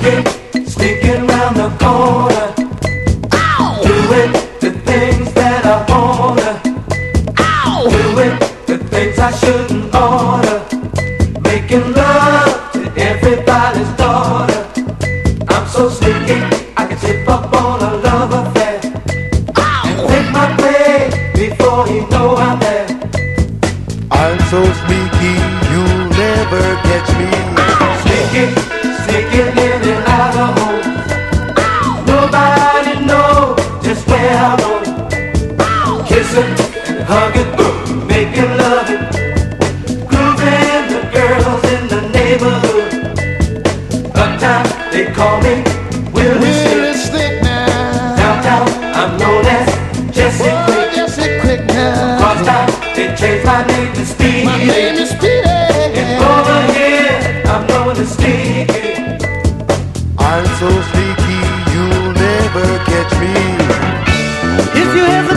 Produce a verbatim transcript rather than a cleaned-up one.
Sneaking, sneaking round the corner. Ow! Doing the things that I wanna. Ow! Doing the things I shouldn't order. Making love to everybody's daughter. I'm so sneaky, I can tip up on a love affair. Ow! And take my play before you know I'm there. I'm so sneaky, you'll never catch me. Sneaky, sneaking in and out of home. Nobody knows just where I go. Kissing and hugging, making loving, grooving the girls in the neighborhood. Uptown they call me Willie Really Stick. stick now. Downtown I'm known as Jesse Oh, Quick. Jesse Quick now. Cross town they changed my name to Speedy. My name is Speedy. And over here I'm known as Sneaky. I'm so sneaky, you'll never catch me. If you ever